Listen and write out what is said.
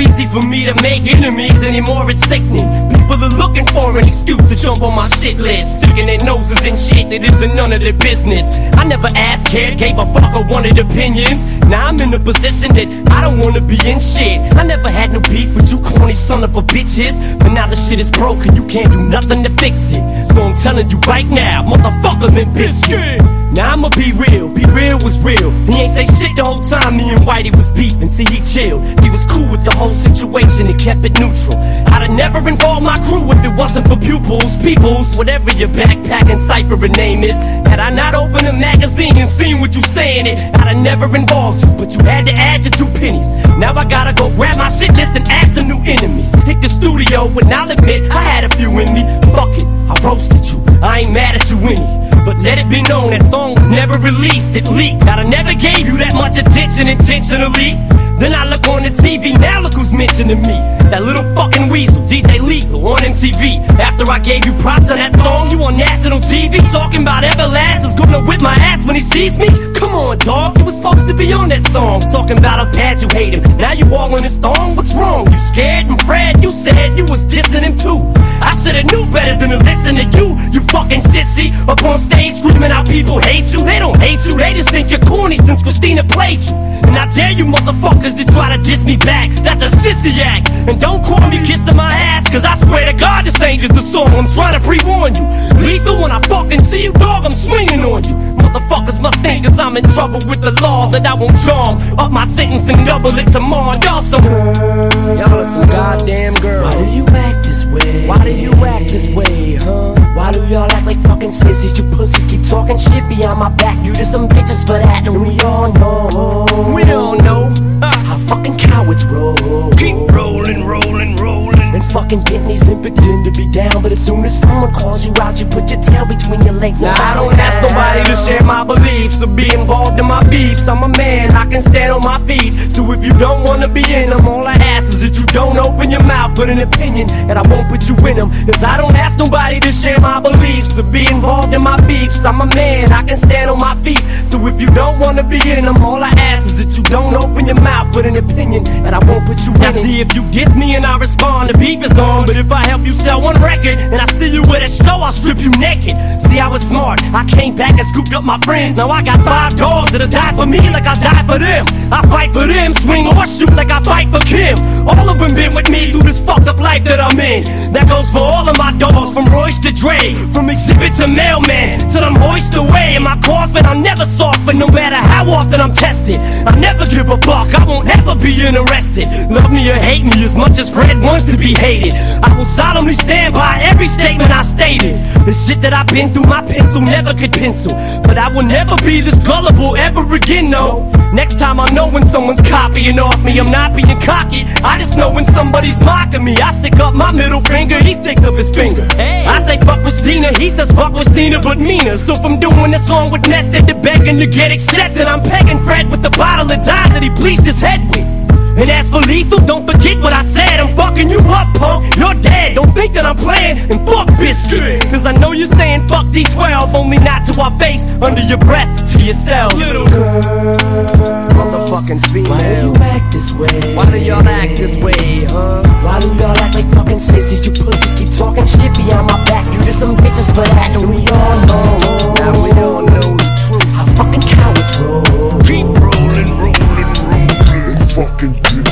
easy for me to make enemies anymore, it's sickening. People are looking for an excuse to jump on my shit list, sticking their noses in shit that isn't none of their business. I never asked, cared, gave a fuck or wanted opinions. Now I'm in a position that I don't wanna be in shit. I never had no beef with you corny son of a bitches, but now the shit is broke and you can't do nothing to fix it. So I'm telling you right now, motherfucker, Limp Bizkit. Now I'ma be real was real. He ain't say shit the whole time me and Whitey was beefing. See, he chilled, he was cool with the whole situation and kept it neutral. I'd have never involved my crew if it wasn't for pupils, peoples, whatever your backpacking cipher and name is. Had I not opened a magazine and seen what you saying it, I'd have never involved you, but you had to add your 2 pennies. Now I gotta go grab my shit list and add some new enemies. Hit the studio and I'll admit I had a few in me. Fuck it, I roasted you, I ain't mad at you any. But let it be known that song was never released, it leaked. I never gave you that much attention intentionally. Then I look on the TV, now look who's mentioning me. That little fucking weasel, DJ Lethal on MTV. After I gave you props on that song, you on national TV talking about Everlast is gonna whip my ass when he sees me. Come on, dog, you was supposed to be on that song, talking about how bad you hate him. Now you all on his thong, what's wrong? You scared and Fred, you said you was dissing him too. I should've knew better than to listen to you, you fucking sissy. Up on stage screaming how people hate you. They don't hate you, they just think you're corny since Christina played you. And I dare you motherfuckers to try to diss me back, that's a sissy act. And don't call me kissing my ass, cause I swear to God this ain't just a song, I'm trying to pre-warn you. Lethal, when I fucking see you, dog, I'm swinging on you. Motherfuckers must think cause I'm in trouble with the law that I won't charm up my sentence and double it tomorrow. Y'all some girls, y'all are some goddamn girls. Why do you act this way? Why do you act this way, huh? Why do y'all act like fucking sissies? You pussies keep talking shit behind my back. You just some bitches for that, and we all know. We don't know how fucking cowards roll. Keep rolling, rolling, rolling. And fucking Bentleys and pretend to be down, but as soon as someone calls you out, you put your tail between your legs. Now I don't ask nobody to share my beliefs or be involved in my beefs. I'm a man, I can stand on my feet. So if you don't wanna be in them, all I ask is that you don't open your mouth with an opinion, and I won't put you in them. Cause I don't ask nobody to share my beliefs or be involved in my beefs. I'm a man, I can stand on my feet. So if you don't wanna be in them, all I ask is that you don't open your mouth with an opinion, and I won't put you in them. Now see, if you diss me and I respond, the beef is on. But if I help you sell one record and I see you at a show, I'll strip you naked. See, I was smart, I came back and scooped up my friends. Now I got 5 dogs that'll die for me like I die for them. I fight for them, swing or shoot like I fight for Kim. All of them been with me through this fucked up life that I'm in. That goes for all of my dogs, from Royce to Dre, from Exhibit to Mailman, till I'm hoist away. In my coffin, I'll never soften, no matter how often I'm tested. I never give a fuck, I won't ever be interested. Love me or hate me as much as Fred wants to be hated. I will solemnly stand by every statement I stated. The shit that I've been through, my pencil never could pencil. But I will never be this gullible ever again, no. Next time I know when someone's copying off me, I'm not being cocky. I just know when somebody's mocking me. I stick up my middle finger, he sticks up his finger. I say fuck Christina, he says fuck Christina but meaner. So from doing this song with method to begging to get accepted, I'm pegging Fred with the bottle of dime that he bleached his head with. And as for Lethal, don't forget what I said. I'm fucking you up, punk, you're dead. Don't think that I'm playing, and fuck Bizkit. Cause I know you're saying fuck D12, only not to our face, under your breath, to yourself. Little girl, motherfucking female. why do you act this way? Why do y'all act this way, huh? Why do y'all act like fucking sissies? You pussies keep talking shit behind my back. You just some bitches for that, and we all know. Now we all know the truth. How fucking cowards roll. Keep rolling, rolling, rolling. Fucking